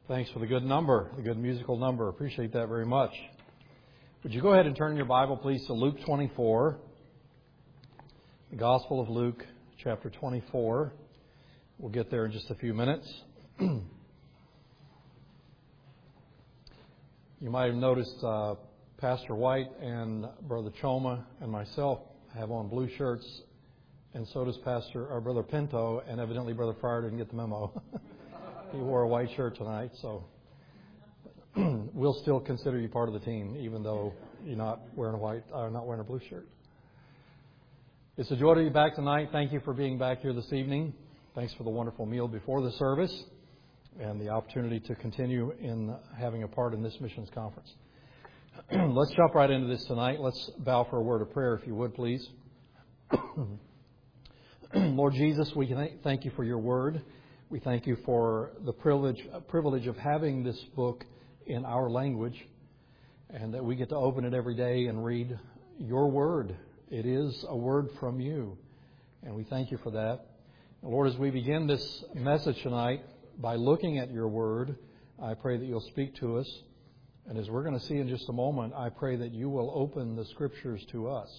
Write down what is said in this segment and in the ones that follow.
Thanks for the good number, the good musical number. Appreciate that very much. Would you go ahead and turn your Bible, please, to Luke 24, the Gospel of Luke, chapter 24. We'll get there in just a few minutes. You might have noticed Pastor White and Brother Choma and myself have on blue shirts, and so does Brother Pinto, and evidently Brother Fryer didn't get the memo. He wore a white shirt tonight, so we'll still consider you part of the team, even though you're not wearing a blue shirt. It's a joy to be back tonight. Thank you for being back here this evening. Thanks for the wonderful meal before the service and the opportunity to continue in having a part in this missions conference. Let's jump right into this tonight. Let's bow for a word of prayer, if you would, please. Lord Jesus, we thank you for your word. We thank you for the privilege of having this book in our language, and that we get to open it every day and read your word. It is a word from you, and we thank you for that. And Lord, as we begin this message tonight by looking at your word, I pray that you'll speak to us. And as we're going to see in just a moment, I pray that you will open the Scriptures to us.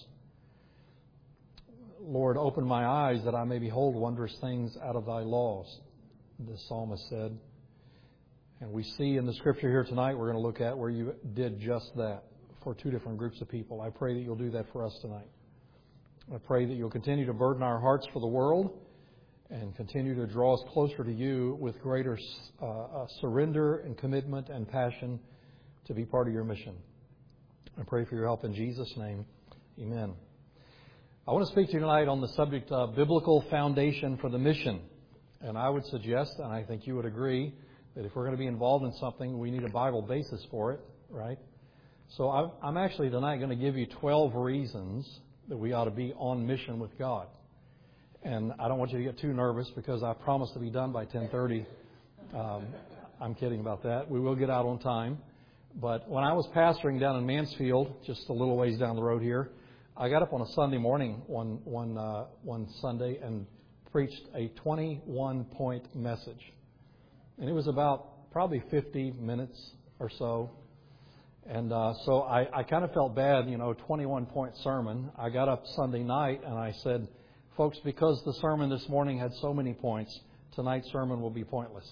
Lord, open my eyes that I may behold wondrous things out of thy laws, the psalmist said. And we see in the Scripture here tonight, we're going to look at where you did just that for two different groups of people. I pray that you'll do that for us tonight. I pray that you'll continue to burden our hearts for the world and continue to draw us closer to you with greater surrender and commitment and passion to be part of your mission. I pray for your help in Jesus' name. Amen. I want to speak to you tonight on the subject of biblical foundation for the mission. And I would suggest, and I think you would agree, that if we're going to be involved in something, we need a Bible basis for it, right? So I'm actually tonight going to give you 12 reasons that we ought to be on mission with God. And I don't want you to get too nervous because I promised to be done by 10:30. I'm kidding about that. We will get out on time. But when I was pastoring down in Mansfield, just a little ways down the road here, I got up on a Sunday morning one Sunday and preached a 21-point message. And it was about probably 50 minutes or so. And so I kind of felt bad, 21-point sermon. I got up Sunday night and I said, folks, because the sermon this morning had so many points, tonight's sermon will be pointless.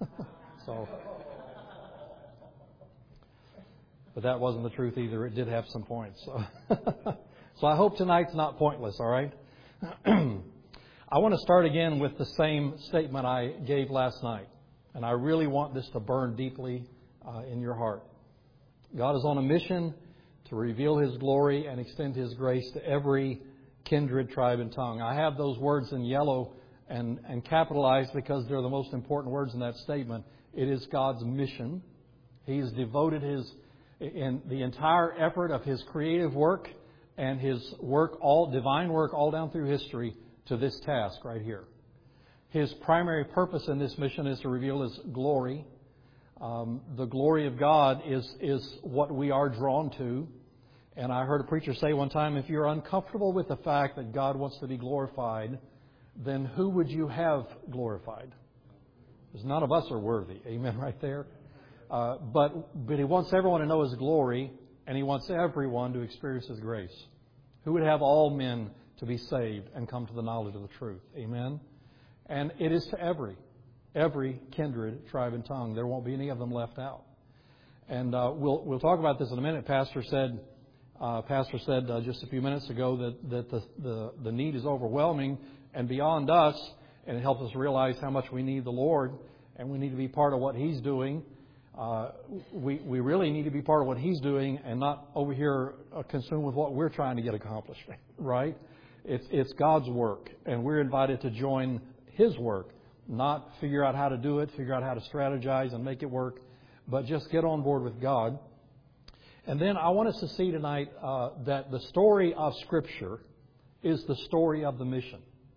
But that wasn't the truth either. It did have some points. So I hope tonight's not pointless, all right? I want to start again with the same statement I gave last night. And I really want this to burn deeply in your heart. God is on a mission to reveal His glory and extend His grace to every kindred, tribe, and tongue. I have those words in yellow and capitalized because they're the most important words in that statement. It is God's mission. He's devoted in the entire effort of His creative work and His work, all divine work, all down through history, to this task right here. His primary purpose in this mission is to reveal His glory. The glory of God is what we are drawn to. And I heard a preacher say one time, if you're uncomfortable with the fact that God wants to be glorified, then who would you have glorified? Because none of us are worthy. Amen right there. But He wants everyone to know His glory, and He wants everyone to experience His grace. Who would have all men to be saved and come to the knowledge of the truth? Amen. And it is to every kindred, tribe, and tongue. There won't be any of them left out. And we'll talk about this in a minute. Pastor said just a few minutes ago that the need is overwhelming and beyond us, and it helps us realize how much we need the Lord, and we need to be part of what He's doing. We really need to be part of what He's doing and not over here consumed with what we're trying to get accomplished, right? It's God's work, and we're invited to join His work, not figure out how to do it, figure out how to strategize and make it work, but just get on board with God. And then I want us to see tonight that the story of Scripture is the story of the mission.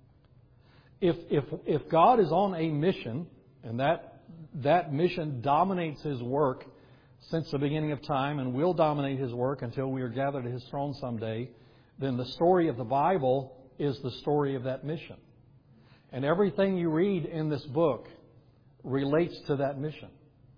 If God is on a mission, and that mission dominates His work since the beginning of time and will dominate His work until we are gathered at His throne someday, then the story of the Bible is the story of that mission. And everything you read in this book relates to that mission.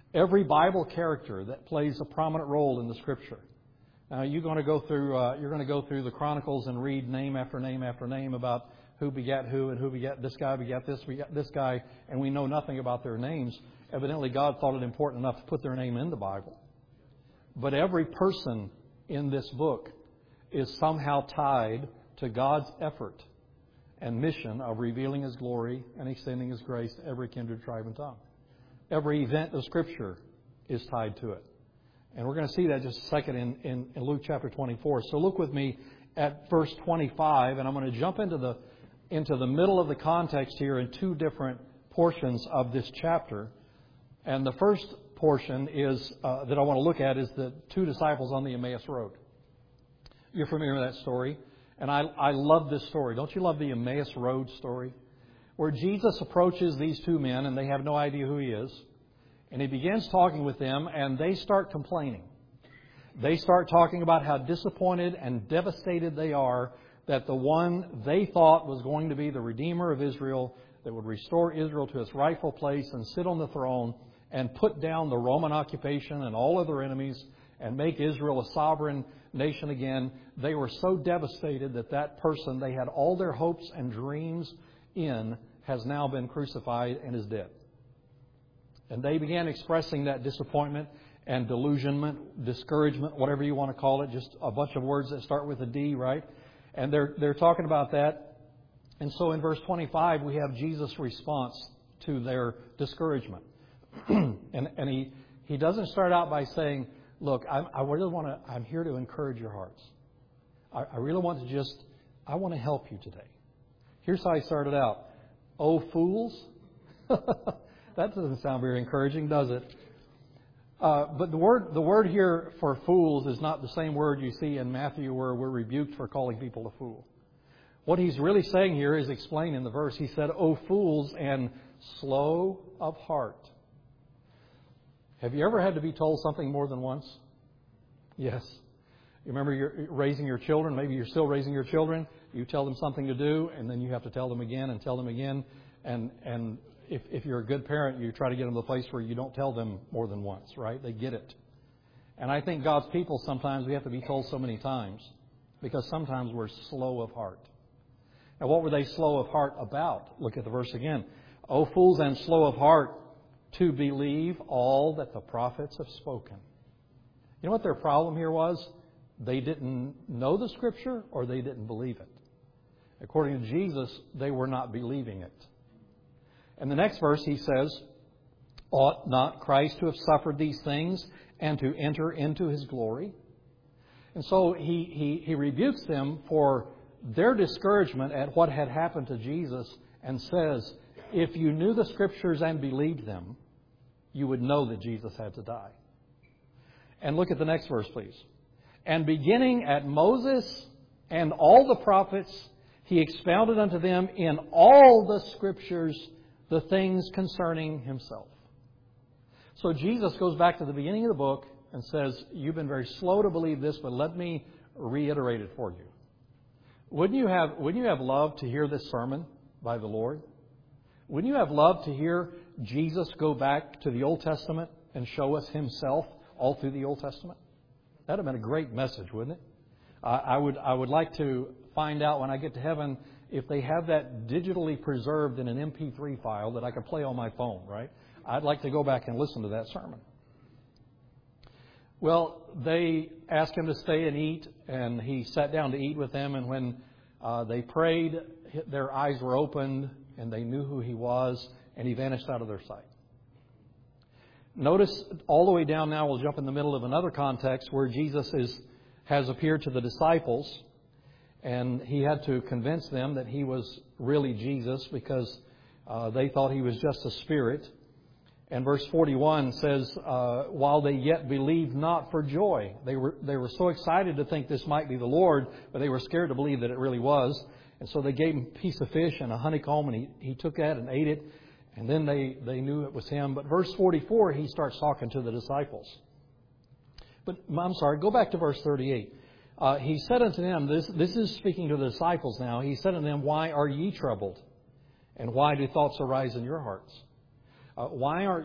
Every Bible character that plays a prominent role in the Scripture. Now you're going to go through the Chronicles and read name after name after name about who begat who and who begat this guy, and we know nothing about their names. Evidently, God thought it important enough to put their name in the Bible. But every person in this book is somehow tied to God's effort and mission of revealing His glory and extending His grace to every kindred, tribe, and tongue. Every event of Scripture is tied to it. And we're going to see that just a second in Luke chapter 24. So look with me at verse 25, and I'm going to jump into the middle of the context here in two different portions of this chapter. And the first portion is that I want to look at is the two disciples on the Emmaus Road. You're familiar with that story. And I love this story. Don't you love the Emmaus Road story? Where Jesus approaches these two men and they have no idea who He is. And He begins talking with them and they start complaining. They start talking about how disappointed and devastated they are that the one they thought was going to be the Redeemer of Israel, that would restore Israel to its rightful place and sit on the throne and put down the Roman occupation and all of their enemies and make Israel a sovereign nation again. They were so devastated that person they had all their hopes and dreams in has now been crucified and is dead. And they began expressing that disappointment and delusionment, discouragement, whatever you want to call it, just a bunch of words that start with a D, right? And they're talking about that. And so in verse 25, we have Jesus' response to their discouragement. and he doesn't start out by saying, look, I'm here to encourage your hearts. I really want to I want to help you today. Here's how he started out. Oh, fools. That doesn't sound very encouraging, does it? But the word here for fools is not the same word you see in Matthew where we're rebuked for calling people a fool. What he's really saying here is explained in the verse. He said, oh, fools and slow of heart. Have you ever had to be told something more than once? Yes. You remember you're raising your children. Maybe you're still raising your children. You tell them something to do, and then you have to tell them again and tell them again. And if you're a good parent, you try to get them to the place where you don't tell them more than once, right? They get it. And I think God's people, sometimes we have to be told so many times because sometimes we're slow of heart. Now, what were they slow of heart about? Look at the verse again. O fools and slow of heart, to believe all that the prophets have spoken. You know what their problem here was? They didn't know the Scripture or they didn't believe it. According to Jesus, they were not believing it. And the next verse he says, ought not Christ to have suffered these things and to enter into His glory? And so he rebukes them for their discouragement at what had happened to Jesus and says, if you knew the Scriptures and believed them, you would know that Jesus had to die. And look at the next verse, please. And beginning at Moses and all the prophets, He expounded unto them in all the Scriptures the things concerning Himself. So Jesus goes back to the beginning of the book and says, you've been very slow to believe this, but let me reiterate it for you. Wouldn't you have loved to hear this sermon by the Lord? Wouldn't you have loved to hear Jesus go back to the Old Testament and show us Himself all through the Old Testament? That would have been a great message, wouldn't it? I would like to find out when I get to heaven if they have that digitally preserved in an MP3 file that I could play on my phone, right? I'd like to go back and listen to that sermon. Well, they asked Him to stay and eat, and He sat down to eat with them, and when they prayed, their eyes were opened, and they knew who He was, and He vanished out of their sight. Notice all the way down now, we'll jump in the middle of another context where Jesus has appeared to the disciples, and He had to convince them that He was really Jesus because they thought He was just a spirit. And verse 41 says, while they yet believed not for joy. They were so excited to think this might be the Lord, but they were scared to believe that it really was. And so they gave Him a piece of fish and a honeycomb, and he took that and ate it. And then they knew it was Him. But verse 44, He starts talking to the disciples. But I'm sorry, go back to verse 38. He said unto them, this is speaking to the disciples now. He said unto them, why are ye troubled? And why do thoughts arise in your hearts? Why are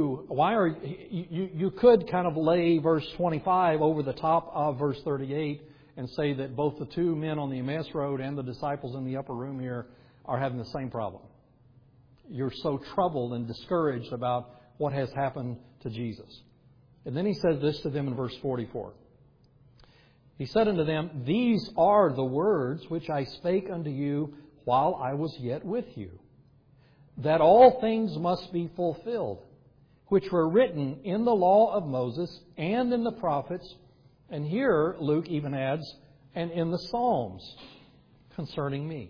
you could kind of lay verse 25 over the top of verse 38 and say that both the two men on the Emmaus Road and the disciples in the upper room here are having the same problem. You're so troubled and discouraged about what has happened to Jesus. And then he says this to them in verse 44. He said unto them, These are the words which I spake unto you while I was yet with you, that all things must be fulfilled, which were written in the law of Moses and in the prophets, and here Luke even adds, and in the Psalms concerning me.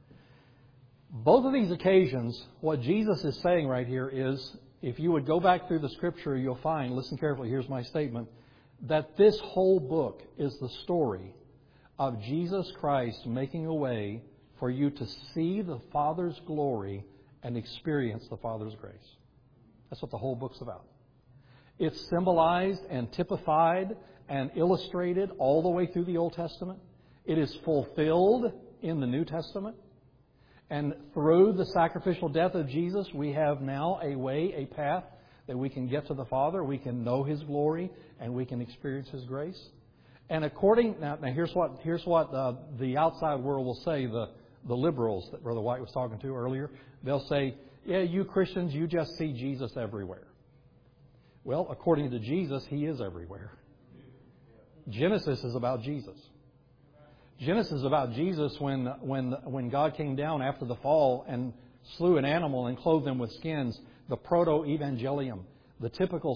Both of these occasions, what Jesus is saying right here is, if you would go back through the Scripture, you'll find, listen carefully, here's my statement, that this whole book is the story of Jesus Christ making a way for you to see the Father's glory and experience the Father's grace. That's what the whole book's about. It's symbolized and typified and illustrated all the way through the Old Testament. It is fulfilled in the New Testament. And through the sacrificial death of Jesus, we have now a way, a path that we can get to the Father. We can know His glory and we can experience His grace. And now here's what the outside world will say, the liberals that Brother White was talking to earlier. They'll say, yeah, you Christians, you just see Jesus everywhere. Well, according to Jesus, He is everywhere. Genesis is about Jesus. Genesis is about Jesus when God came down after the fall and slew an animal and clothed them with skins, the proto-evangelium, the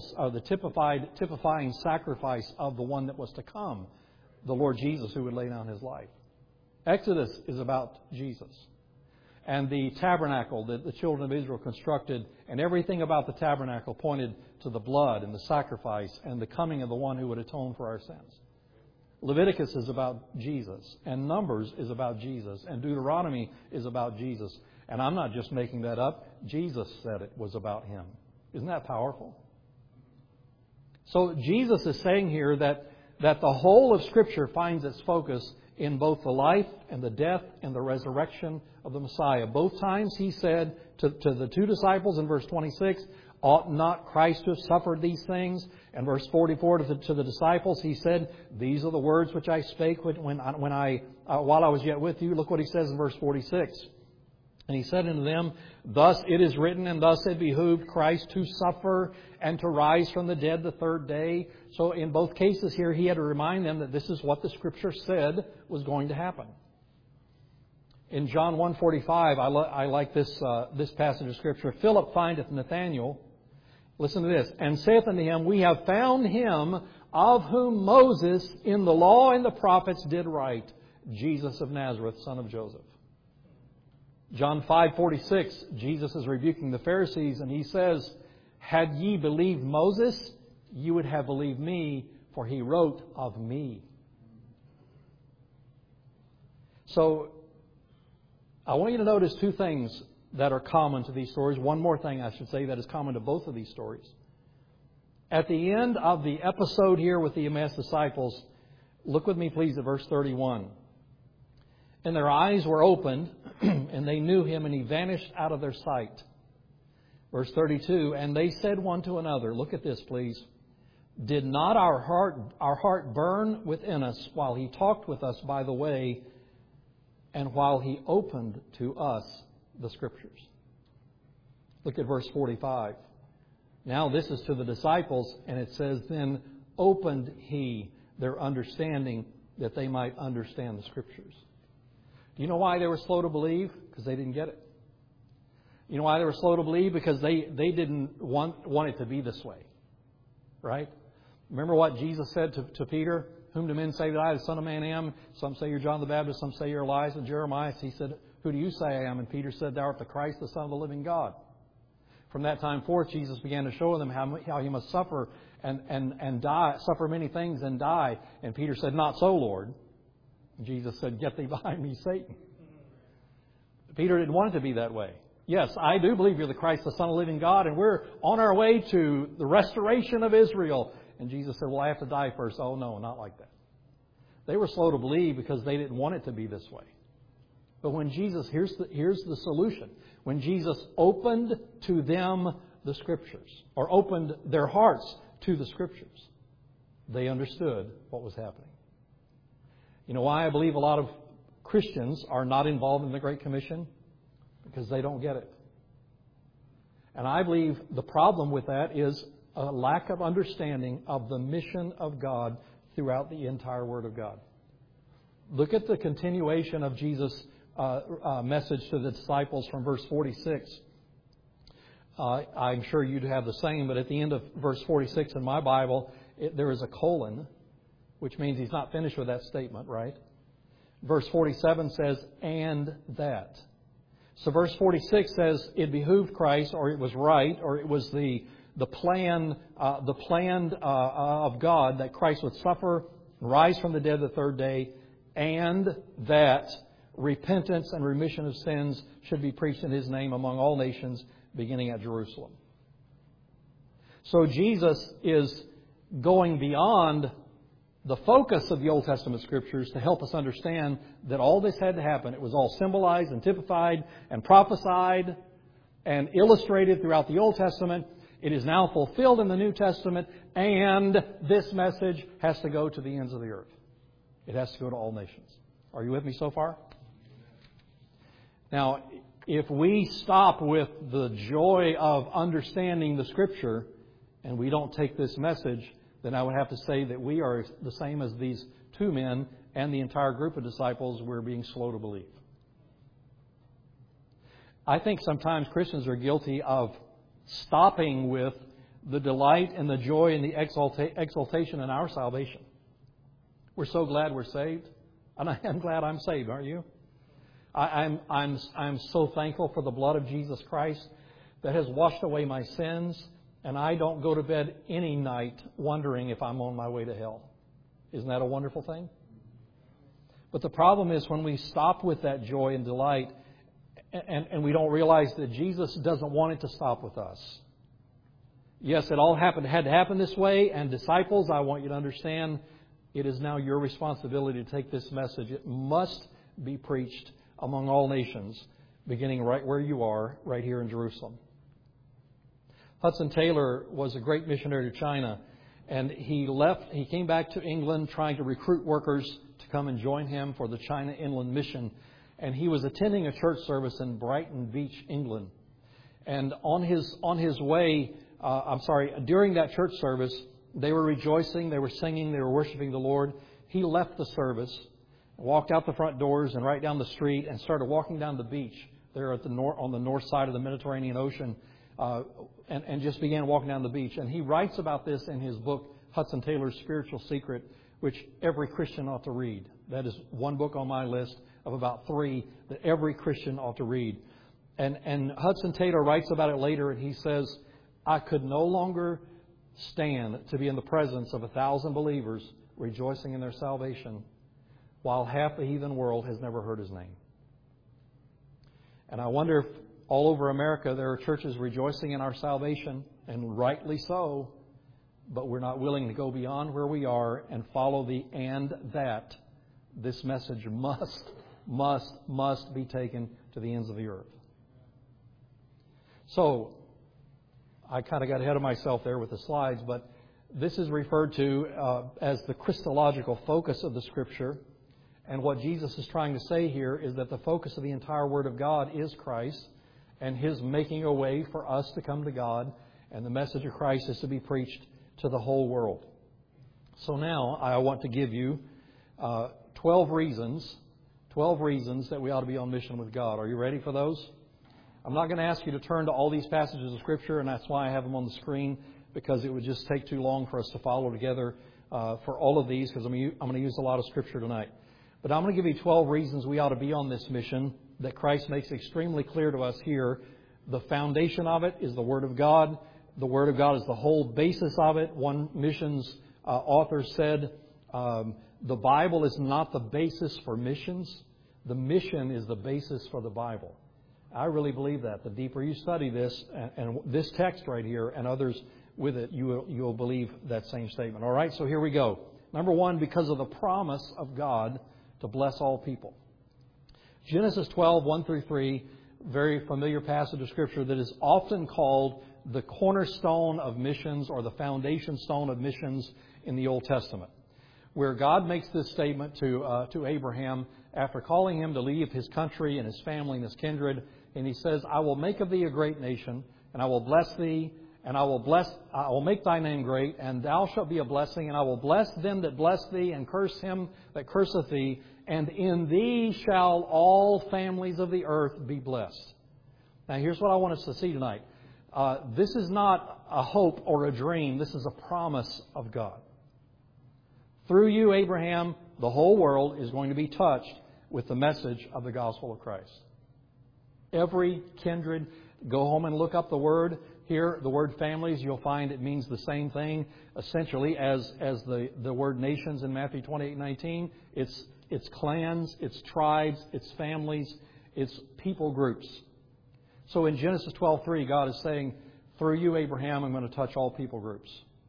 typifying sacrifice of the one that was to come, the Lord Jesus who would lay down His life. Exodus is about Jesus. And the tabernacle that the children of Israel constructed, and everything about the tabernacle pointed to the blood and the sacrifice and the coming of the one who would atone for our sins. Leviticus is about Jesus, and Numbers is about Jesus, and Deuteronomy is about Jesus. And I'm not just making that up. Jesus said it was about Him. Isn't that powerful? So Jesus is saying here that the whole of Scripture finds its focus in both the life and the death and the resurrection of the Messiah. Both times He said to the two disciples in verse 26, ought not Christ to have suffered these things? And verse 44 to the disciples, He said, These are the words which I spake while I was yet with you. Look what He says in verse 46. And He said unto them, Thus it is written, and thus it behooved Christ to suffer and to rise from the dead the third day. So in both cases here, He had to remind them that this is what the Scripture said was going to happen. In John 1:45, I like this passage of Scripture. Philip findeth Nathanael, listen to this, and saith unto him, We have found Him of whom Moses in the law and the prophets did write, Jesus of Nazareth, son of Joseph. John 5:46, Jesus is rebuking the Pharisees, and He says, Had ye believed Moses, ye would have believed me, for he wrote of me. So, I want you to notice two things that are common to these stories. One more thing, I should say, that is common to both of these stories. At the end of the episode here with the Emmaus disciples, look with me please at verse 31. And their eyes were opened, and they knew Him, and He vanished out of their sight. Verse 32, and they said one to another, look at this please, Did not our heart burn within us while He talked with us by the way, and while He opened to us the Scriptures? Look at verse 45. Now this is to the disciples, and it says, Then opened He their understanding that they might understand the Scriptures. Do you know why they were slow to believe? Because they didn't get it. You know why they were slow to believe? Because they didn't want it to be this way. Right? Remember what Jesus said to Peter? Whom do men say that I, the Son of Man, am? Some say you're John the Baptist, some say you're Elijah, Jeremiah. He said, Who do you say I am? And Peter said, Thou art the Christ, the Son of the living God. From that time forth, Jesus began to show them how He must suffer and die, suffer many things and die. And Peter said, Not so, Lord. Jesus said, Get thee behind me, Satan. Peter didn't want it to be that way. Yes, I do believe you're the Christ, the Son of the living God, and we're on our way to the restoration of Israel. And Jesus said, Well, I have to die first. Oh, no, not like that. They were slow to believe because they didn't want it to be this way. But when Jesus, here's the solution. When Jesus opened to them the Scriptures or opened their hearts to the Scriptures, they understood what was happening. You know why I believe a lot of Christians are not involved in the Great Commission? Because they don't get it. And I believe the problem with that is a lack of understanding of the mission of God throughout the entire Word of God. Look at the continuation of Jesus' message to the disciples from verse 46. I'm sure you'd have the same, but at the end of verse 46 in my Bible, there is a colon, which means he's not finished with that statement, right? Verse 47 says, and that. So verse 46 says it behooved Christ, or it was right, or it was the plan of God that Christ would suffer, rise from the dead the third day, and that repentance and remission of sins should be preached in His name among all nations, beginning at Jerusalem. So Jesus is going beyond the focus of the Old Testament Scriptures to help us understand that all this had to happen. It was all symbolized and typified and prophesied and illustrated throughout the Old Testament. It is now fulfilled in the New Testament, and this message has to go to the ends of the earth. It has to go to all nations. Are you with me so far? Now, if we stop with the joy of understanding the Scripture and we don't take this message, then I would have to say that we are the same as these two men and the entire group of disciples. We're being slow to believe. I think sometimes Christians are guilty of stopping with the delight and the joy and the exaltation in our salvation. We're so glad we're saved. And I am glad I'm saved, aren't you? I'm so thankful for the blood of Jesus Christ that has washed away my sins. And I don't go to bed any night wondering if I'm on my way to hell. Isn't that a wonderful thing? But the problem is when we stop with that joy and delight and we don't realize that Jesus doesn't want it to stop with us. Yes, it all had to happen this way. And disciples, I want you to understand, it is now your responsibility to take this message. It must be preached among all nations, beginning right where you are, right here in Jerusalem. Hudson Taylor was a great missionary to China, and he came back to England trying to recruit workers to come and join him for the China Inland Mission. And he was attending a church service in Brighton Beach, England. And on his way, during that church service, they were rejoicing, they were singing, they were worshiping the Lord. He left the service, walked out the front doors and right down the street and started walking down the beach there at on the north side of the Mediterranean Ocean. And just began walking down the beach. And he writes about this in his book, Hudson Taylor's Spiritual Secret, which every Christian ought to read. That is one book on my list of about 3 that every Christian ought to read. And Hudson Taylor writes about it later, and he says, I could no longer stand to be in the presence of 1,000 believers rejoicing in their salvation while half the heathen world has never heard His name. And I wonder if all over America, there are churches rejoicing in our salvation, and rightly so, but we're not willing to go beyond where we are and follow the and that. This message must be taken to the ends of the earth. So, I kind of got ahead of myself there with the slides, but this is referred to as the Christological focus of the Scripture. And what Jesus is trying to say here is that the focus of the entire Word of God is Christ, and His making a way for us to come to God. And the message of Christ is to be preached to the whole world. So now I want to give you 12 reasons that we ought to be on mission with God. Are you ready for those? I'm not going to ask you to turn to all these passages of Scripture, and that's why I have them on the screen, because it would just take too long for us to follow together for all of these, because I'm going to use a lot of Scripture tonight. But I'm going to give you 12 reasons we ought to be on this mission that Christ makes extremely clear to us here. The foundation of it is the Word of God. The Word of God is the whole basis of it. One missions author said, the Bible is not the basis for missions. The mission is the basis for the Bible. I really believe that. The deeper you study this, and this text right here and others with it, you'll believe that same statement. All right, so here we go. Number 1, because of the promise of God to bless all people. Genesis 12, 1 through 3, very familiar passage of Scripture that is often called the cornerstone of missions or the foundation stone of missions in the Old Testament, where God makes this statement to Abraham after calling him to leave his country and his family and his kindred. And he says, I will make of thee a great nation, and I will bless thee, and I will make thy name great, and thou shalt be a blessing, and I will bless them that bless thee, and curse him that curseth thee, and in thee shall all families of the earth be blessed. Now here's what I want us to see tonight. This is not a hope or a dream. This is a promise of God. Through you, Abraham, the whole world is going to be touched with the message of the gospel of Christ. Every kindred, go home and look up the word here, the word families. You'll find it means the same thing essentially as the word nations in Matthew 28:19. It's clans, it's tribes, it's families, it's people groups. So in Genesis 12:3, God is saying, through you, Abraham, I'm going to touch all people groups.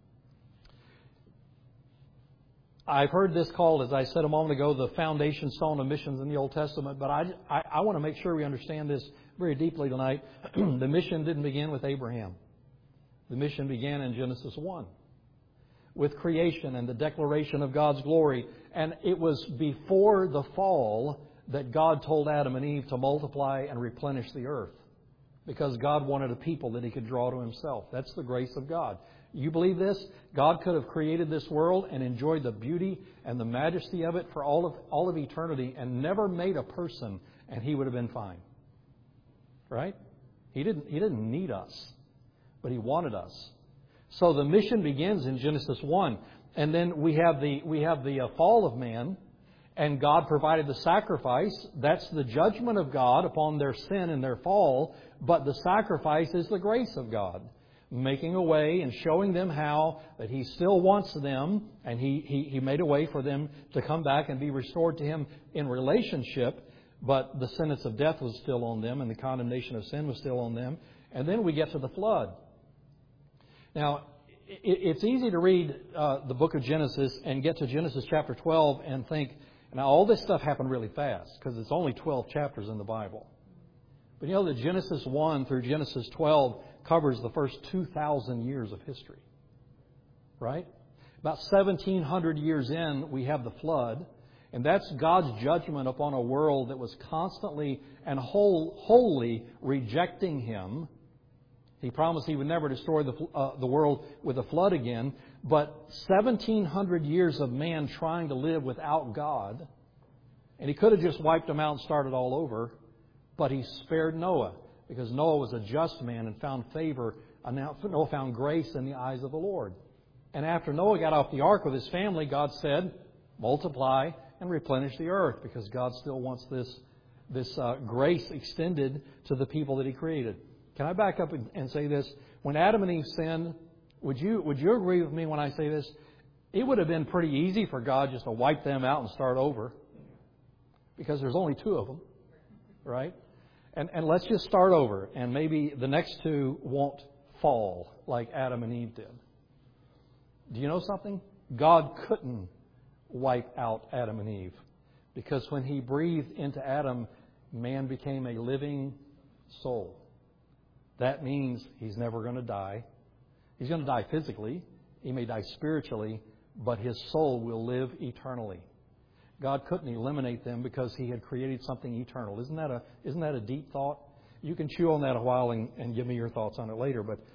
I've heard this called, as I said a moment ago, the foundation stone of missions in the Old Testament, but I want to make sure we understand this very deeply tonight. The mission didn't begin with Abraham. The mission began in Genesis 1 with creation and the declaration of God's glory. And it was before the fall that God told Adam and Eve to multiply and replenish the earth, because God wanted a people that He could draw to Himself. That's the grace of God. You believe this? God could have created this world and enjoyed the beauty and the majesty of it for all of eternity and never made a person, and He would have been fine. Right? He didn't need us, but He wanted us. So the mission begins in Genesis 1, and then we have the fall of man, and God provided the sacrifice. That's the judgment of God upon their sin and their fall, but the sacrifice is the grace of God, making a way and showing them how that He still wants them, and He made a way for them to come back and be restored to Him in relationship, but the sentence of death was still on them and the condemnation of sin was still on them. And then we get to the flood. Now, it's easy to read the book of Genesis and get to Genesis chapter 12 and think, now all this stuff happened really fast because it's only 12 chapters in the Bible. But you know that Genesis 1 through Genesis 12 covers the first 2,000 years of history. Right? About 1,700 years in, we have the flood. And that's God's judgment upon a world that was constantly and wholly rejecting Him. He promised He would never destroy the world with a flood again. But 1,700 years of man trying to live without God. And He could have just wiped them out and started all over. But He spared Noah, because Noah was a just man and found favor. Noah found grace in the eyes of the Lord. And after Noah got off the ark with his family, God said, multiply and replenish the earth, because God still wants this grace extended to the people that He created. Can I back up and say this? When Adam and Eve sinned, would you agree with me when I say this? It would have been pretty easy for God just to wipe them out and start over, because there's only two of them, right? And let's just start over, and maybe the next two won't fall like Adam and Eve did. Do you know something? God couldn't wipe out Adam and Eve, because when He breathed into Adam, man became a living soul. That means he's never going to die. He's going to die physically. He may die spiritually, but his soul will live eternally. God couldn't eliminate them because He had created something eternal. Isn't that a deep thought? You can chew on that a while and give me your thoughts on it later. But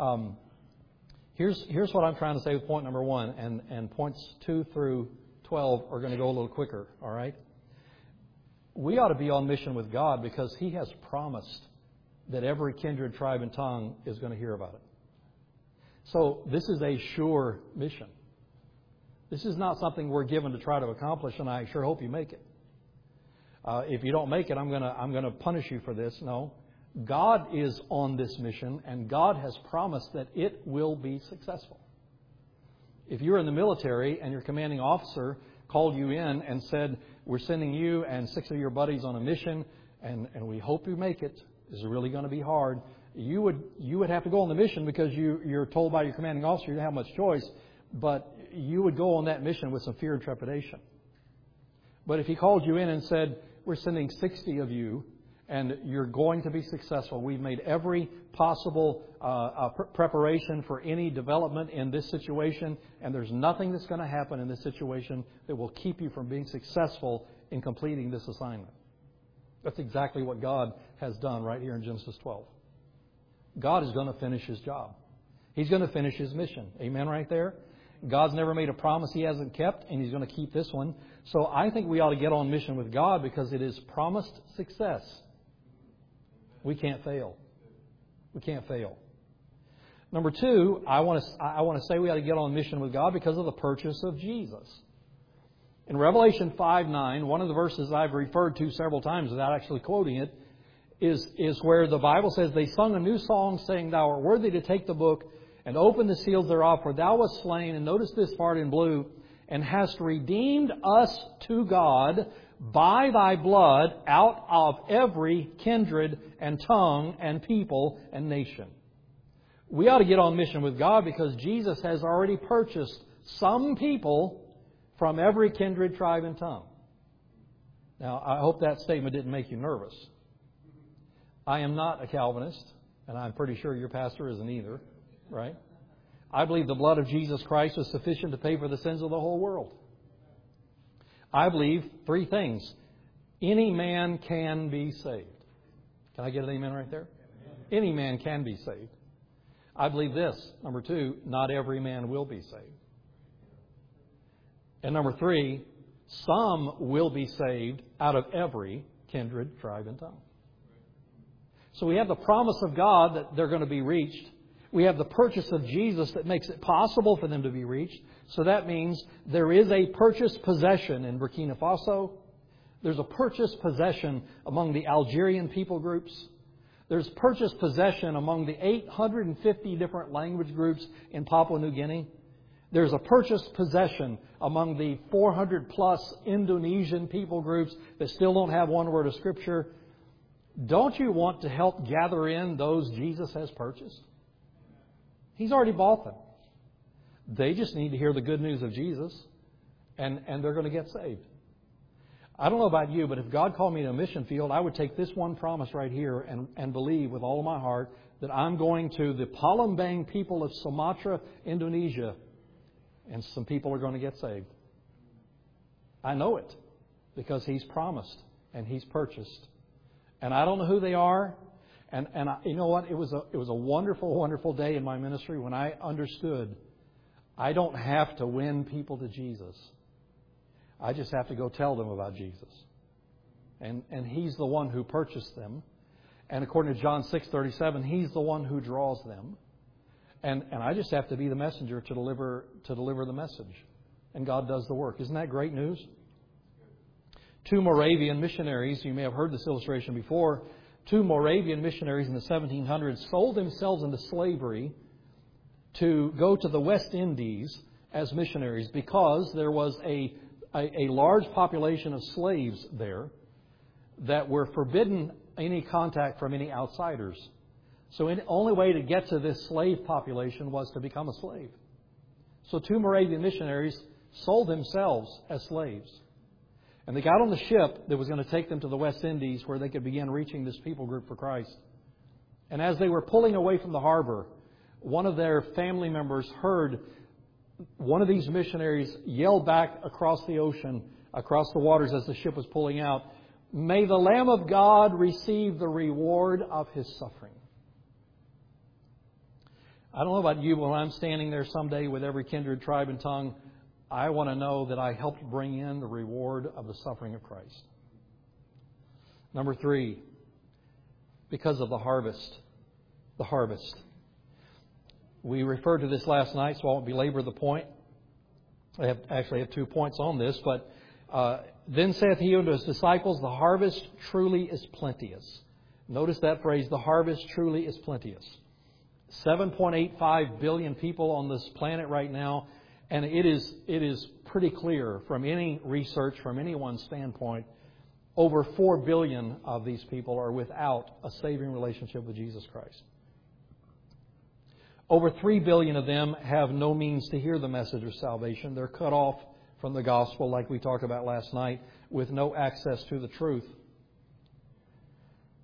here's what I'm trying to say with point number 1, and points 2 through 12 are going to go a little quicker. All right? We ought to be on mission with God because He has promised that every kindred, tribe, and tongue is going to hear about it. So this is a sure mission. This is not something we're given to try to accomplish, and I sure hope you make it. If you don't make it, I'm going to punish you for this. No. God is on this mission, and God has promised that it will be successful. If you're in the military and your commanding officer called you in and said, we're sending you and 6 of your buddies on a mission, and we hope you make it. This is really going to be hard. You would have to go on the mission because you're told by your commanding officer you don't have much choice, but you would go on that mission with some fear and trepidation. But if he called you in and said, we're sending 60 of you, and you're going to be successful. We've made every possible preparation for any development in this situation, and there's nothing that's going to happen in this situation that will keep you from being successful in completing this assignment. That's exactly what God has done right here in Genesis 12. God is going to finish His job. He's going to finish His mission. Amen right there? God's never made a promise He hasn't kept, and He's going to keep this one. So I think we ought to get on mission with God because it is promised success. We can't fail. We can't fail. Number two, I want to say we ought to get on mission with God because of the purchase of Jesus. In Revelation 5:9, one of the verses I've referred to several times without actually quoting it, is where the Bible says, they sung a new song saying, Thou art worthy to take the book and open the seals thereof, for Thou wast slain, and notice this part in blue, and hast redeemed us to God by Thy blood out of every kindred and tongue and people and nation. We ought to get on mission with God because Jesus has already purchased some people from every kindred, tribe, and tongue. Now, I hope that statement didn't make you nervous. I am not a Calvinist, and I'm pretty sure your pastor isn't either, right? I believe the blood of Jesus Christ is sufficient to pay for the sins of the whole world. I believe three things. Any man can be saved. Can I get an amen right there? Any man can be saved. I believe this. Number two, not every man will be saved. And number three, some will be saved out of every kindred, tribe, and tongue. So we have the promise of God that they're going to be reached. We have the purchase of Jesus that makes it possible for them to be reached. So that means there is a purchased possession in Burkina Faso. There's a purchased possession among the Algerian people groups. There's purchased possession among the 850 different language groups in Papua New Guinea. There's a purchased possession among the 400 plus Indonesian people groups that still don't have one word of Scripture. Don't you want to help gather in those Jesus has purchased? He's already bought them. They just need to hear the good news of Jesus, and they're going to get saved. I don't know about you, but if God called me to a mission field, I would take this one promise right here and believe with all of my heart that I'm going to the Palembang people of Sumatra, Indonesia, and some people are going to get saved. I know it because He's promised and He's purchased. And I don't know who they are. And you know what? It was a wonderful, wonderful day in my ministry when I understood I don't have to win people to Jesus. I just have to go tell them about Jesus. And He's the one who purchased them. And according to John 6:37, He's the one who draws them. And I just have to be the messenger to deliver the message. And God does the work. Isn't that great news? Two Moravian missionaries, you may have heard this illustration before, two Moravian missionaries in the 1700s sold themselves into slavery to go to the West Indies as missionaries because there was a large population of slaves there that were forbidden any contact from any outsiders. So the only way to get to this slave population was to become a slave. So two Moravian missionaries sold themselves as slaves. And they got on the ship that was going to take them to the West Indies where they could begin reaching this people group for Christ. And as they were pulling away from the harbor, one of their family members heard one of these missionaries yell back across the ocean, across the waters as the ship was pulling out, "May the Lamb of God receive the reward of His suffering." I don't know about you, but when I'm standing there someday with every kindred, tribe, and tongue, I want to know that I helped bring in the reward of the suffering of Christ. Number three, because of the harvest. The harvest. We referred to this last night, so I won't belabor the point. I actually have 2 points on this, but then saith He unto His disciples, the harvest truly is plenteous. Notice that phrase, the harvest truly is plenteous. 7.85 billion people on this planet right now, and it is pretty clear from any research, from anyone's standpoint, over 4 billion of these people are without a saving relationship with Jesus Christ. Over 3 billion of them have no means to hear the message of salvation. They're cut off from the gospel, like we talked about last night, with no access to the truth.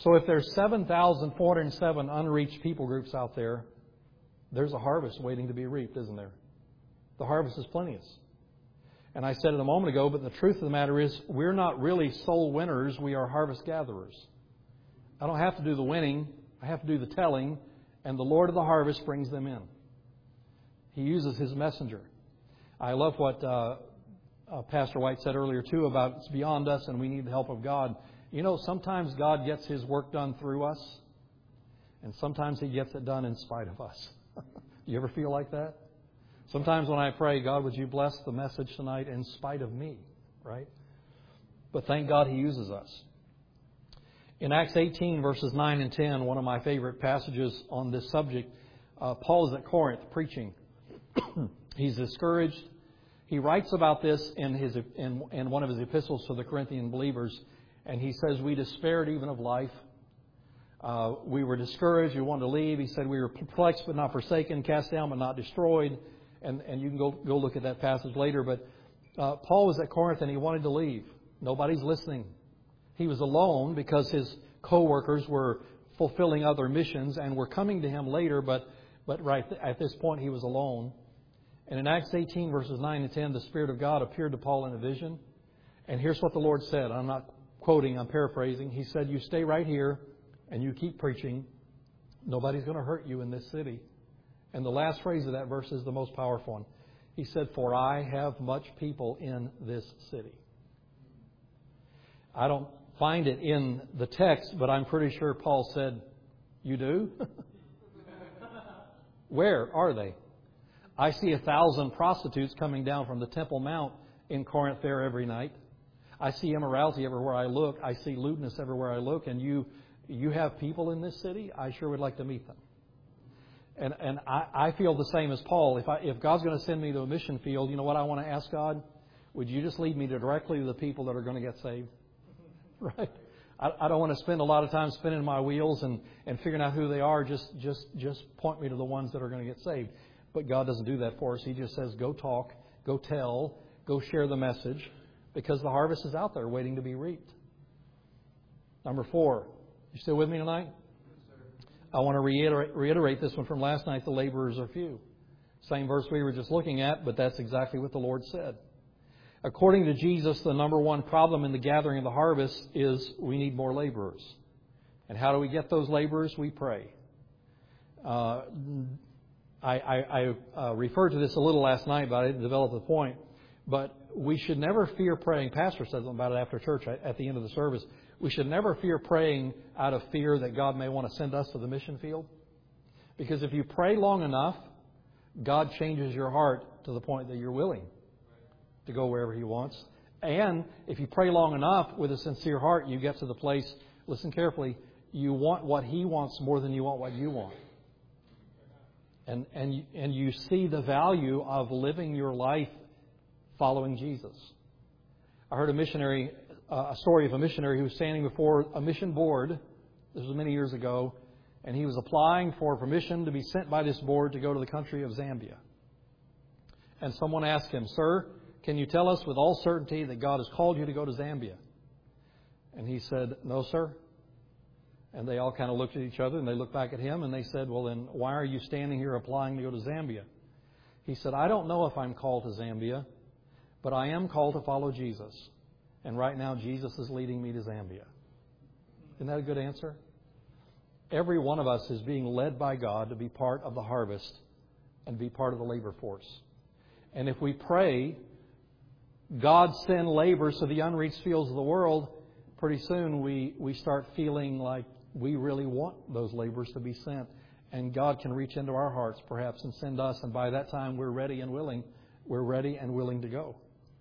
So if there's 7,407 unreached people groups out there, there's a harvest waiting to be reaped, isn't there? The harvest is plenteous. And I said it a moment ago, but the truth of the matter is we're not really soul winners. We are harvest gatherers. I don't have to do the winning. I have to do the telling. And the Lord of the harvest brings them in. He uses His messenger. I love what Pastor White said earlier, too, about it's beyond us and we need the help of God. You know, sometimes God gets His work done through us, and sometimes He gets it done in spite of us. You ever feel like that? Sometimes when I pray, God, would you bless the message tonight in spite of me, right? But thank God He uses us. In Acts 18, verses 9 and 10, one of my favorite passages on this subject, Paul is at Corinth preaching. He's discouraged. He writes about this in one of his epistles to the Corinthian believers, and he says, we despaired even of life. We were discouraged. We wanted to leave. He said, we were perplexed but not forsaken, cast down but not destroyed. And you can go look at that passage later. But Paul was at Corinth and he wanted to leave. Nobody's listening. He was alone because his co-workers were fulfilling other missions and were coming to him later. But right at this point, he was alone. And in Acts 18, verses 9 and 10, the Spirit of God appeared to Paul in a vision. And here's what the Lord said. I'm not quoting, I'm paraphrasing. He said, you stay right here and you keep preaching. Nobody's going to hurt you in this city. And the last phrase of that verse is the most powerful one. He said, for I have much people in this city. I don't find it in the text, but I'm pretty sure Paul said, you do? Where are they? I see 1,000 prostitutes coming down from the Temple Mount in Corinth there every night. I see immorality everywhere I look. I see lewdness everywhere I look. And you have people in this city? I sure would like to meet them. And I feel the same as Paul. If God's going to send me to a mission field, you know what I want to ask God? Would you just lead me directly to the people that are going to get saved? Right? I don't want to spend a lot of time spinning my wheels and figuring out who they are. Just point me to the ones that are going to get saved. But God doesn't do that for us. He just says, go talk, go tell, go share the message, because the harvest is out there waiting to be reaped. Number 4. You still with me tonight? I want to reiterate this one from last night. The laborers are few. Same verse we were just looking at, but that's exactly what the Lord said. According to Jesus, the number one problem in the gathering of the harvest is we need more laborers. And how do we get those laborers? We pray. I referred to this a little last night, but I didn't develop the point. But we should never fear praying. Pastor said something about it after church at the end of the service. We should never fear praying out of fear that God may want to send us to the mission field. Because if you pray long enough, God changes your heart to the point that you're willing to go wherever He wants. And if you pray long enough with a sincere heart, you get to the place, listen carefully, you want what He wants more than you want what you want. And you see the value of living your life following Jesus. I heard a story of a missionary who was standing before a mission board. This was many years ago. And he was applying for permission to be sent by this board to go to the country of Zambia. And someone asked him, sir, can you tell us with all certainty that God has called you to go to Zambia? And he said, no, sir. And they all kind of looked at each other and they looked back at him and they said, well, then why are you standing here applying to go to Zambia? He said, I don't know if I'm called to Zambia, but I am called to follow Jesus. And right now, Jesus is leading me to Zambia. Isn't that a good answer? Every one of us is being led by God to be part of the harvest and be part of the labor force. And if we pray, God send laborers to the unreached fields of the world, pretty soon we start feeling like we really want those laborers to be sent. And God can reach into our hearts perhaps and send us. And by that time, we're ready and willing. We're ready and willing to go.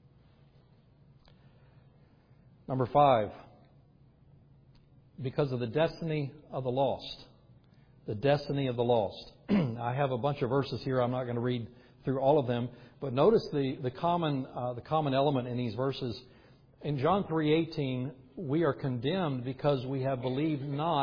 Number 5, because of the destiny of the lost. The destiny of the lost. I have a bunch of verses here. I'm not going to read through all of them. But notice the common element in these verses. In John 3:18, we are condemned because we have not believed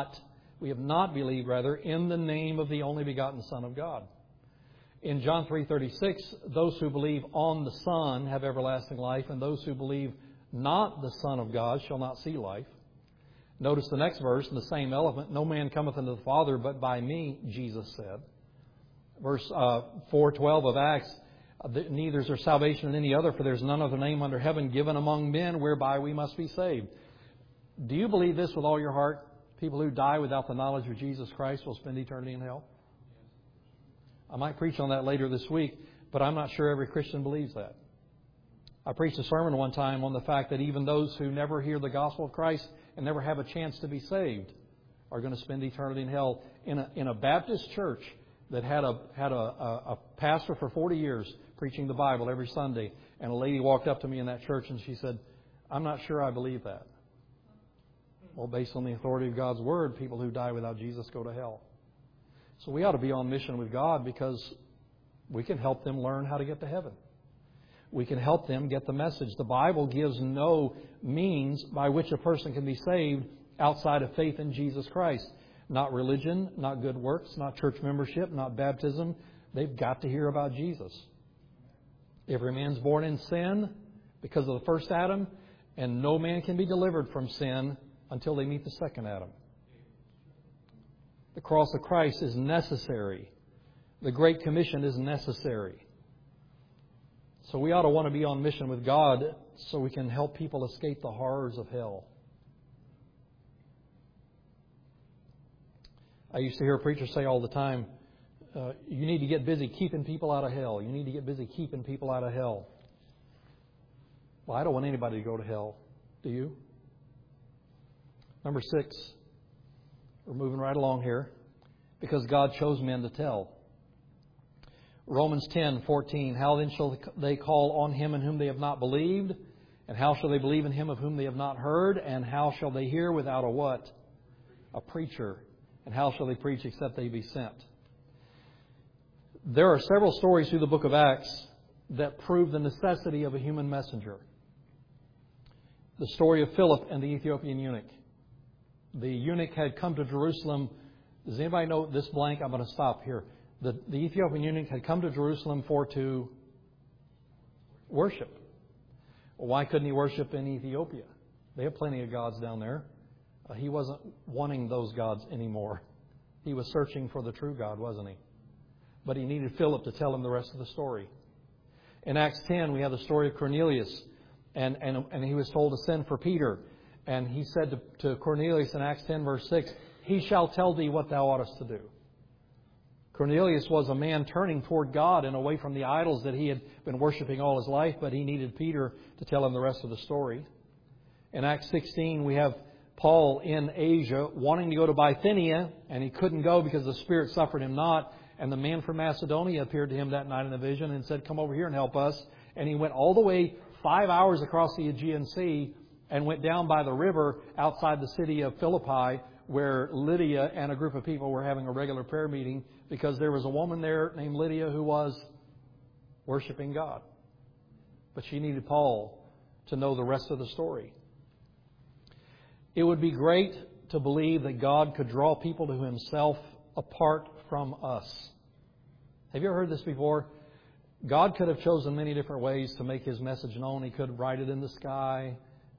in the name of the only begotten Son of God. In John 3:36, those who believe on the Son have everlasting life, and those who believe not the Son of God shall not see life. Notice the next verse in the same element. No man cometh unto the Father but by me, Jesus said. Verse 4:12 of Acts, neither is there salvation in any other, for there is none other name under heaven given among men whereby we must be saved. Do you believe this with all your heart? People who die without the knowledge of Jesus Christ will spend eternity in hell? I might preach on that later this week, but I'm not sure every Christian believes that. I preached a sermon one time on the fact that even those who never hear the gospel of Christ and never have a chance to be saved are going to spend eternity in hell. In a Baptist church that had a pastor for 40 years preaching the Bible every Sunday, and a lady walked up to me in that church and she said, "I'm not sure I believe that." Well, based on the authority of God's Word, people who die without Jesus go to hell. So we ought to be on mission with God because we can help them learn how to get to heaven. We can help them get the message. The Bible gives no means by which a person can be saved outside of faith in Jesus Christ. Not religion, not good works, not church membership, not baptism. They've got to hear about Jesus. Every man's born in sin because of the first Adam, and no man can be delivered from sin until they meet the second Adam. The cross of Christ is necessary. The Great Commission is necessary. So we ought to want to be on mission with God so we can help people escape the horrors of hell. I used to hear preachers say all the time, you need to get busy keeping people out of hell. You need to get busy keeping people out of hell. Well, I don't want anybody to go to hell. Do you? Number 6. We're moving right along here. Because God chose men to tell. Romans 10:14. How then shall they call on Him in whom they have not believed? And how shall they believe in Him of whom they have not heard? And how shall they hear without a what? A preacher. And how shall they preach except they be sent? There are several stories through the book of Acts that prove the necessity of a human messenger. The story of Philip and the Ethiopian eunuch. The eunuch had come to Jerusalem. Does anybody know this blank? I'm going to stop here. The Ethiopian eunuch had come to Jerusalem to worship. Well, why couldn't he worship in Ethiopia? They have plenty of gods down there. He wasn't wanting those gods anymore. He was searching for the true God, wasn't he? But he needed Philip to tell him the rest of the story. In Acts 10, we have the story of Cornelius. And he was told to send for Peter. And he said to Cornelius in Acts 10, verse 6, He shall tell thee what thou oughtest to do. Cornelius was a man turning toward God and away from the idols that he had been worshiping all his life, but he needed Peter to tell him the rest of the story. In Acts 16, we have Paul in Asia wanting to go to Bithynia, and he couldn't go because the Spirit suffered him not. And the man from Macedonia appeared to him that night in a vision and said, "Come over here and help us." And he went all the way 5 hours across the Aegean Sea and went down by the river outside the city of Philippi, where Lydia and a group of people were having a regular prayer meeting because there was a woman there named Lydia who was worshiping God. But she needed Paul to know the rest of the story. It would be great to believe that God could draw people to Himself apart from us. Have you ever heard this before? God could have chosen many different ways to make His message known. He could write it in the sky.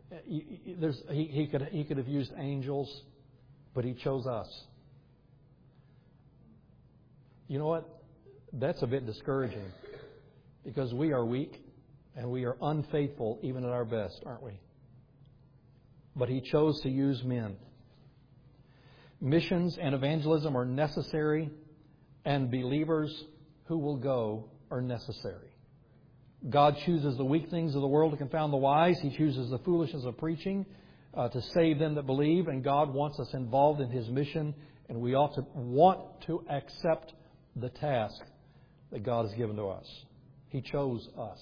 He could have used angels, but He chose us. You know what? That's a bit discouraging because we are weak and we are unfaithful even at our best, aren't we? But He chose to use men. Missions and evangelism are necessary, and believers who will go are necessary. God chooses the weak things of the world to confound the wise. He chooses the foolishness of preaching to save them that believe. And God wants us involved in His mission. And we ought to want to accept the task that God has given to us. He chose us.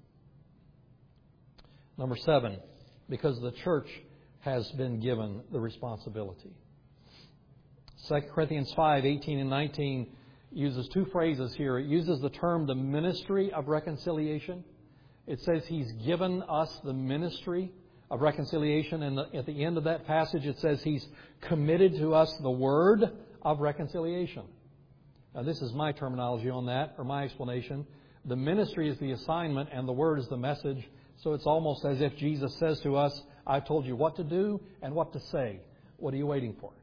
Number 7, because the church has been given the responsibility. 2 Corinthians 5:18 and 19 uses two phrases here. It uses the term the ministry of reconciliation. It says He's given us the ministry of reconciliation. And at the end of that passage it says He's committed to us the word of reconciliation. Now this is my terminology on that, or my explanation. The ministry is the assignment and the word is the message. So it's almost as if Jesus says to us, I've told you what to do and what to say. What are you waiting for?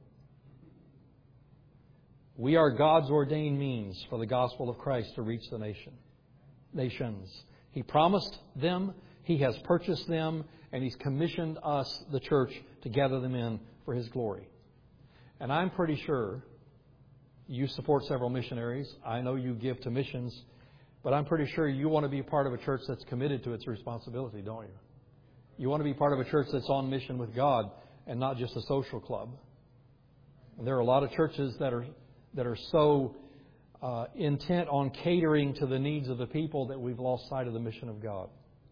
We are God's ordained means for the gospel of Christ to reach the nations. He promised them, He has purchased them, and He's commissioned us, the church, to gather them in for His glory. And I'm pretty sure you support several missionaries. I know you give to missions, but I'm pretty sure you want to be part of a church that's committed to its responsibility, don't you? You want to be part of a church that's on mission with God and not just a social club. And there are a lot of churches that are so intent on catering to the needs of the people that we've lost sight of the mission of God.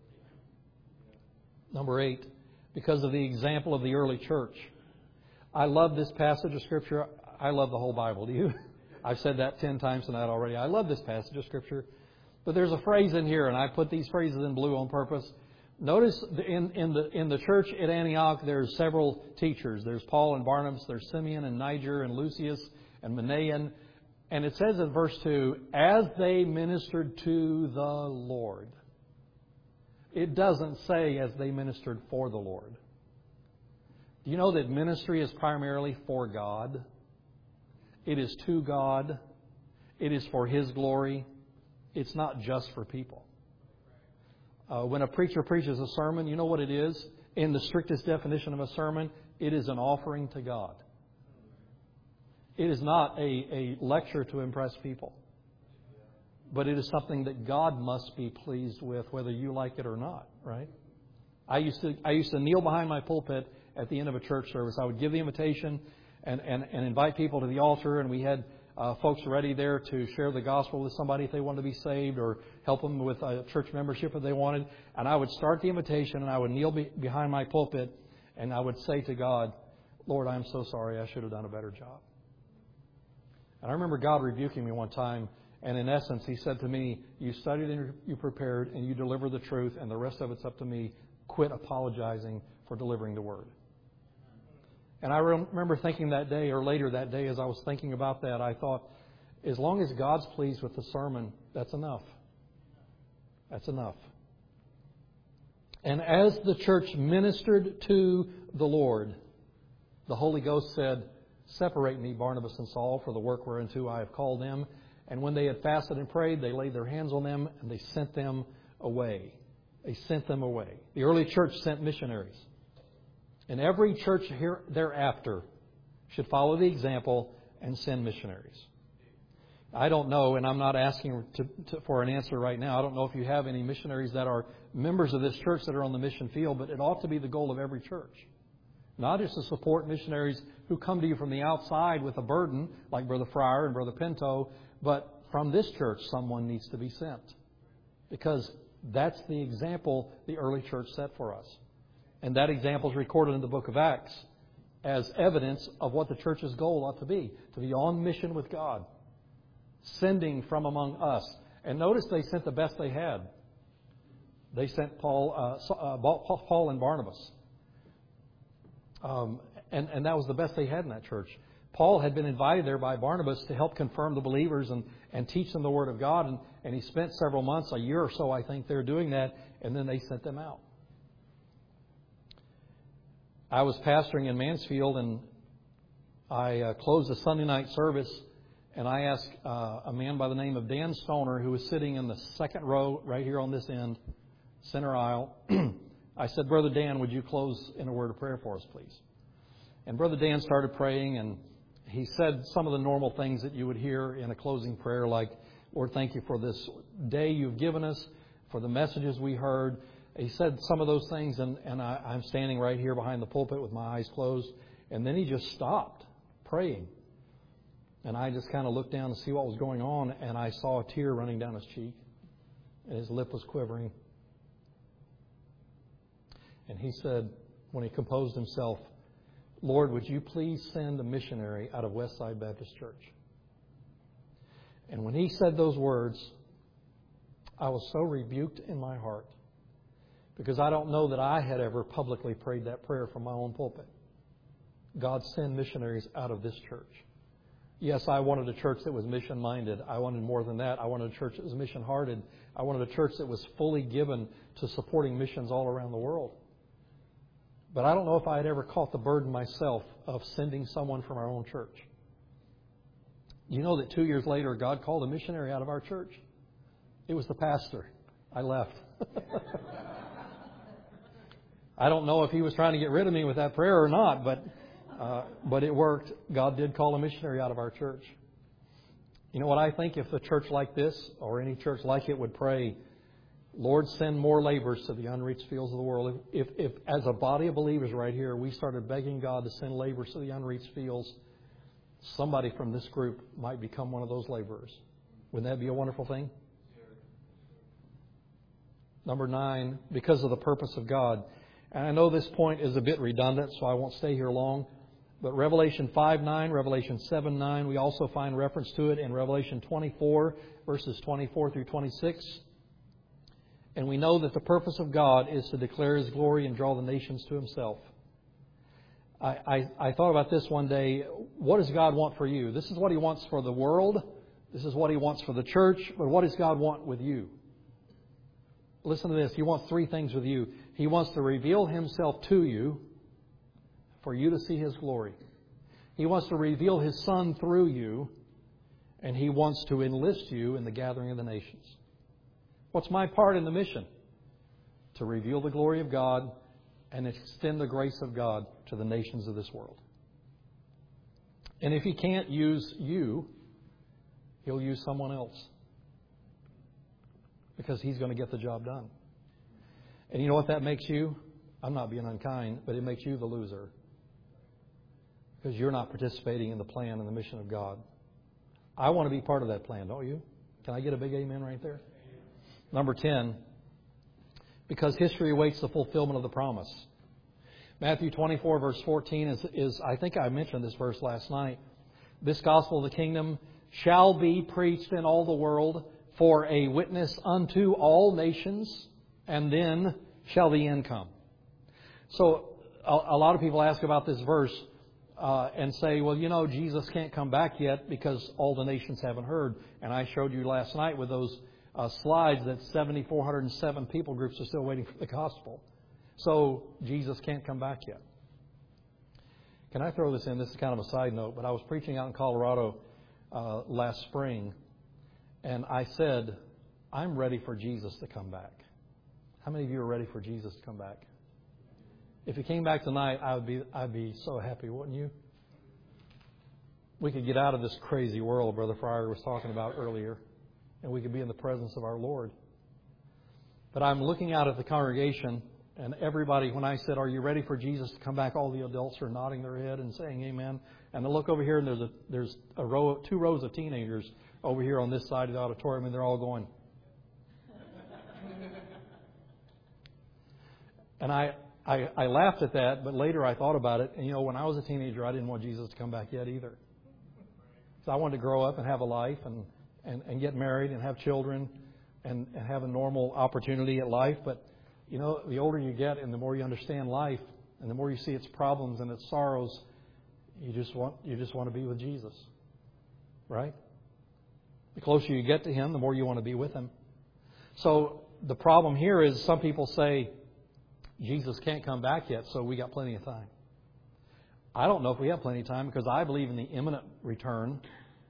Number 8, because of the example of the early church. I love this passage of Scripture. I love the whole Bible. Do you? I've said that 10 times tonight already. I love this passage of Scripture. But there's a phrase in here, and I put these phrases in blue on purpose. Notice in the church at Antioch, there's several teachers. There's Paul and Barnabas. There's Simeon and Niger and Lucius and Manaen. And it says in verse 2, as they ministered to the Lord. It doesn't say as they ministered for the Lord. Do you know that ministry is primarily for God? It is to God. It is for His glory. It's not just for people. When a preacher preaches a sermon, you know what it is? In the strictest definition of a sermon, it is an offering to God. It is not a lecture to impress people. But it is something that God must be pleased with, whether you like it or not, right? I used to kneel behind my pulpit at the end of a church service. I would give the invitation and invite people to the altar, and we had folks ready there to share the gospel with somebody if they wanted to be saved, or help them with a church membership if they wanted. And I would start the invitation, and I would kneel behind my pulpit, and I would say to God, Lord, I'm so sorry. I should have done a better job. And I remember God rebuking me one time, and in essence, He said to me, you studied and you prepared, and you delivered the truth, and the rest of it's up to me. Quit apologizing for delivering the Word. And I remember thinking that day, or later that day, as I was thinking about that, I thought, as long as God's pleased with the sermon, that's enough. That's enough. And as the church ministered to the Lord, the Holy Ghost said, separate me, Barnabas and Saul, for the work whereunto I have called them. And when they had fasted and prayed, they laid their hands on them, and they sent them away. They sent them away. The early church sent missionaries. And every church here thereafter should follow the example and send missionaries. I don't know, and I'm not asking for an answer right now. I don't know if you have any missionaries that are members of this church that are on the mission field, but it ought to be the goal of every church. Not just to support missionaries who come to you from the outside with a burden, like Brother Fryer and Brother Pinto, but from this church someone needs to be sent. Because that's the example the early church set for us. And that example is recorded in the book of Acts as evidence of what the church's goal ought to be on mission with God, sending from among us. And notice they sent the best they had. They sent Paul and Barnabas. And that was the best they had in that church. Paul had been invited there by Barnabas to help confirm the believers and teach them the Word of God. And he spent several months, a year or so, I think, there doing that. And then they sent them out. I was pastoring in Mansfield, and I closed a Sunday night service, and I asked a man by the name of Dan Stoner, who was sitting in the second row right here on this end, center aisle. I said, Brother Dan, would you close in a word of prayer for us, please? And Brother Dan started praying, and he said some of the normal things that you would hear in a closing prayer, like, Lord, thank you for this day you've given us, for the messages we heard. He said some of those things, and I'm standing right here behind the pulpit with my eyes closed. And then he just stopped praying. And I just kind of looked down to see what was going on, and I saw a tear running down his cheek, and his lip was quivering. And he said, when he composed himself, Lord, would you please send a missionary out of Westside Baptist Church? And when he said those words, I was so rebuked in my heart, because I don't know that I had ever publicly prayed that prayer from my own pulpit. God, send missionaries out of this church. Yes, I wanted a church that was mission-minded. I wanted more than that. I wanted a church that was mission-hearted. I wanted a church that was fully given to supporting missions all around the world. But I don't know if I had ever caught the burden myself of sending someone from our own church. You know that 2 years later, God called a missionary out of our church? It was the pastor. I left. I don't know if he was trying to get rid of me with that prayer or not, but it worked. God did call a missionary out of our church. You know what I think? If a church like this or any church like it would pray, Lord, send more laborers to the unreached fields of the world. If as a body of believers right here, we started begging God to send laborers to the unreached fields, somebody from this group might become one of those laborers. Wouldn't that be a wonderful thing? Number 9, because of the purpose of God. And I know this point is a bit redundant, so I won't stay here long. But Revelation 5:9, Revelation 7:9, we also find reference to it in Revelation 24, verses 24 through 26. And we know that the purpose of God is to declare His glory and draw the nations to Himself. I thought about this one day. What does God want for you? This is what He wants for the world. This is what He wants for the church. But what does God want with you? Listen to this. He wants 3 things with you. He wants to reveal Himself to you for you to see His glory. He wants to reveal His Son through you. And He wants to enlist you in the gathering of the nations. What's my part in the mission? To reveal the glory of God and extend the grace of God to the nations of this world. And if He can't use you, He'll use someone else. Because He's going to get the job done. And you know what that makes you? I'm not being unkind, but it makes you the loser. Because you're not participating in the plan and the mission of God. I want to be part of that plan, don't you? Can I get a big amen right there? Number 10, because history awaits the fulfillment of the promise. Matthew 24, verse 14 is I think I mentioned this verse last night. This gospel of the kingdom shall be preached in all the world for a witness unto all nations, and then shall the end come. So a lot of people ask about this verse and say, well, you know, Jesus can't come back yet because all the nations haven't heard. And I showed you last night with those slides that 7,407 people groups are still waiting for the gospel. So Jesus can't come back yet. Can I throw this in? This is kind of a side note, but I was preaching out in Colorado last spring, and I said, I'm ready for Jesus to come back. How many of you are ready for Jesus to come back? If He came back tonight, I'd be so happy, wouldn't you? We could get out of this crazy world Brother Fryer was talking about earlier, and we could be in the presence of our Lord. But I'm looking out at the congregation, and everybody, when I said, are you ready for Jesus to come back? All the adults are nodding their head and saying amen. And I look over here, and there's two rows of teenagers over here on this side of the auditorium, and they're all going. And I laughed at that, but later I thought about it. And, you know, when I was a teenager, I didn't want Jesus to come back yet either. So I wanted to grow up and have a life and get married and have children and have a normal opportunity at life. But, you know, the older you get and the more you understand life and the more you see its problems and its sorrows, you just want to be with Jesus. Right? The closer you get to Him, the more you want to be with Him. So the problem here is some people say, Jesus can't come back yet, so we got plenty of time. I don't know if we have plenty of time because I believe in the imminent return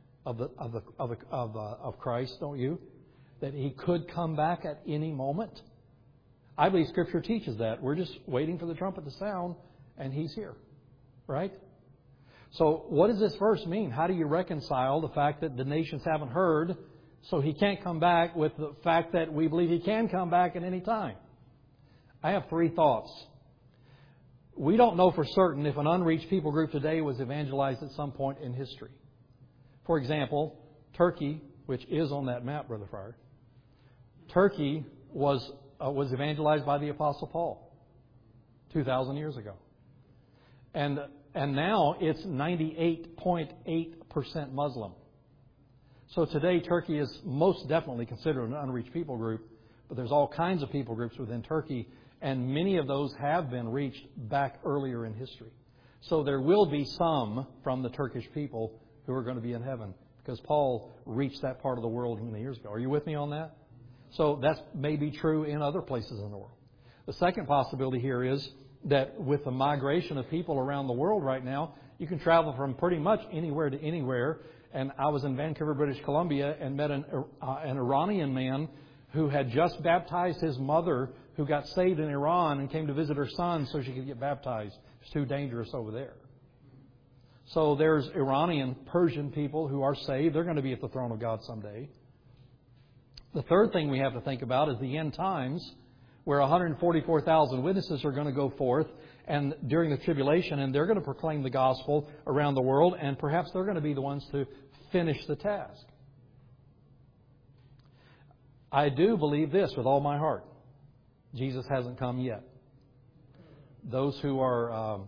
of Christ, don't you? That He could come back at any moment. I believe Scripture teaches that. We're just waiting for the trumpet to sound, and He's here, right? So, what does this verse mean? How do you reconcile the fact that the nations haven't heard, so He can't come back, with the fact that we believe He can come back at any time? I have 3 thoughts. We don't know for certain if an unreached people group today was evangelized at some point in history. For example, Turkey, which is on that map, Brother Fryer, Turkey was evangelized by the Apostle Paul 2,000 years ago. And now it's 98.8% Muslim. So today Turkey is most definitely considered an unreached people group, but there's all kinds of people groups within Turkey, and many of those have been reached back earlier in history. So there will be some from the Turkish people who are going to be in heaven because Paul reached that part of the world many years ago. Are you with me on that? So that may be true in other places in the world. The second possibility here is that with the migration of people around the world right now, you can travel from pretty much anywhere to anywhere. And I was in Vancouver, British Columbia, and met an Iranian man who had just baptized his mother, who got saved in Iran and came to visit her son so she could get baptized. It's too dangerous over there. So there's Iranian, Persian people who are saved. They're going to be at the throne of God someday. The third thing we have to think about is the end times, where 144,000 witnesses are going to go forth and during the tribulation, and they're going to proclaim the gospel around the world, and perhaps they're going to be the ones to finish the task. I do believe this with all my heart. Jesus hasn't come yet. Those who are,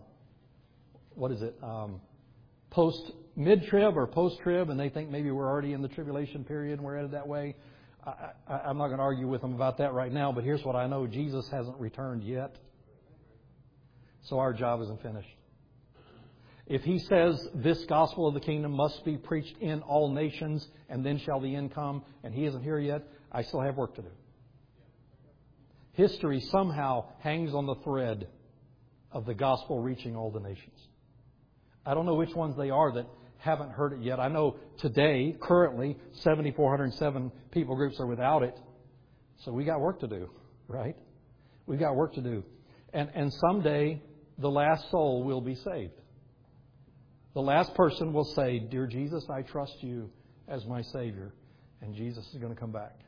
mid-trib or post-trib, and they think maybe we're already in the tribulation period and we're headed that way, I'm not going to argue with them about that right now, but here's what I know. Jesus hasn't returned yet. So our job isn't finished. If He says this gospel of the kingdom must be preached in all nations and then shall the end come, and He isn't here yet, I still have work to do. History somehow hangs on the thread of the gospel reaching all the nations. I don't know which ones they are that haven't heard it yet. I know today, currently, 7,407 people groups are without it. So we got work to do, right? We got work to do. And someday, the last soul will be saved. The last person will say, "Dear Jesus, I trust You as my Savior." And Jesus is going to come back.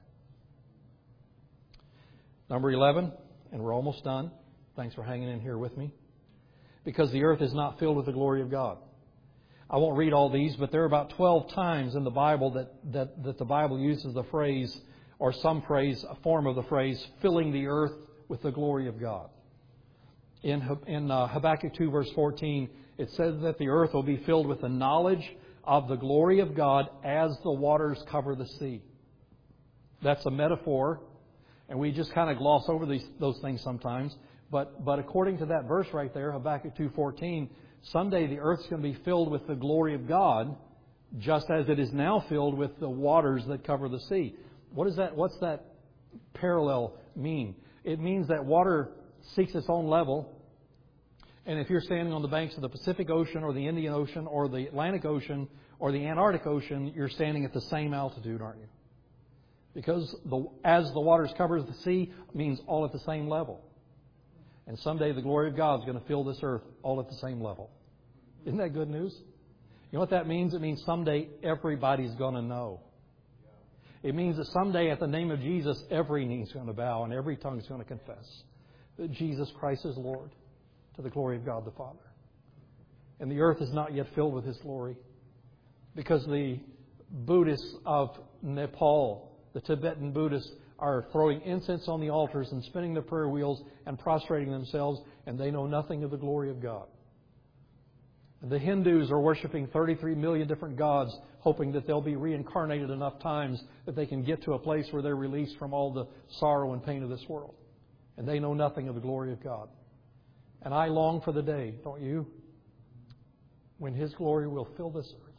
Number 11, and we're almost done. Thanks for hanging in here with me. Because the earth is not filled with the glory of God. I won't read all these, but there are about 12 times in the Bible that the Bible uses the phrase, or some phrase, a form of the phrase, filling the earth with the glory of God. In Habakkuk 2, verse 14, it says that the earth will be filled with the knowledge of the glory of God as the waters cover the sea. That's a metaphor, and we just kind of gloss over those things sometimes. But according to that verse right there, Habakkuk 2:14, someday the earth's going to be filled with the glory of God, just as it is now filled with the waters that cover the sea. What's that parallel mean? It means that water seeks its own level. And if you're standing on the banks of the Pacific Ocean or the Indian Ocean or the Atlantic Ocean or the Antarctic Ocean, you're standing at the same altitude, aren't you? Because as the waters cover the sea means all at the same level. And someday the glory of God is going to fill this earth all at the same level. Isn't that good news? You know what that means? It means someday everybody's going to know. It means that someday at the name of Jesus, every knee is going to bow and every tongue is going to confess that Jesus Christ is Lord, to the glory of God the Father. And the earth is not yet filled with His glory, because the Buddhists of Nepal, the Tibetan Buddhists, are throwing incense on the altars and spinning their prayer wheels and prostrating themselves, and they know nothing of the glory of God. And the Hindus are worshiping 33 million different gods, hoping that they'll be reincarnated enough times that they can get to a place where they're released from all the sorrow and pain of this world. And they know nothing of the glory of God. And I long for the day, don't you, when His glory will fill this earth.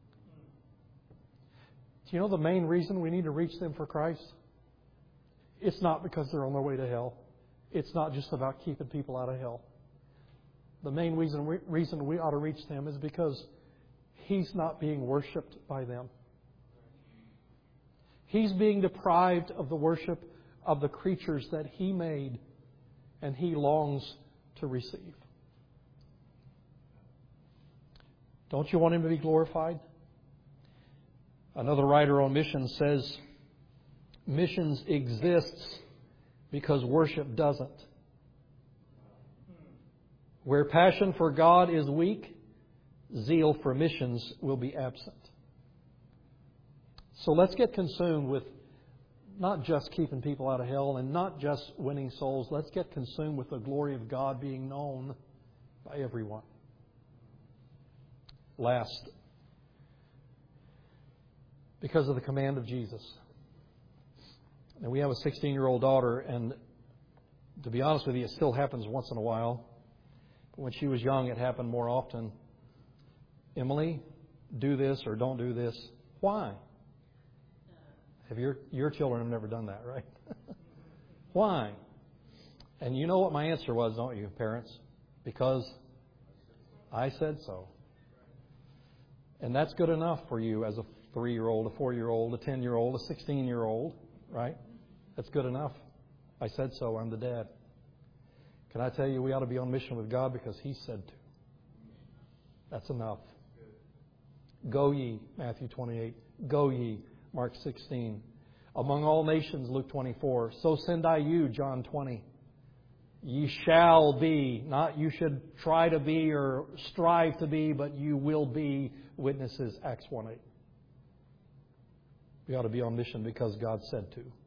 Do you know the main reason we need to reach them for Christ? It's not because they're on their way to hell. It's not just about keeping people out of hell. The main reason we ought to reach them is because He's not being worshipped by them. He's being deprived of the worship of the creatures that He made and He longs to receive. Don't you want Him to be glorified? Another writer on missions says, missions exists because worship doesn't. Where passion for God is weak, zeal for missions will be absent. So let's get consumed with not just keeping people out of hell and not just winning souls. Let's get consumed with the glory of God being known by everyone. Last, because of the command of Jesus. Now, we have a 16-year-old daughter, and to be honest with you, it still happens once in a while. But when she was young, it happened more often. Emily, do this or don't do this. Why? Have your children have never done that, right? Why? And you know what my answer was, don't you, parents? Because I said so. And that's good enough for you as a 3-year-old, a 4-year-old, a 10-year-old, a 16-year-old, right? That's good enough. I said so. I'm the dad. Can I tell you, we ought to be on mission with God because He said to. That's enough. Go ye, Matthew 28. Go ye, Mark 16. Among all nations, Luke 24. So send I you, John 20. Ye shall be, not you should try to be or strive to be, but you will be witnesses, Acts 1:8. We ought to be on mission because God said to.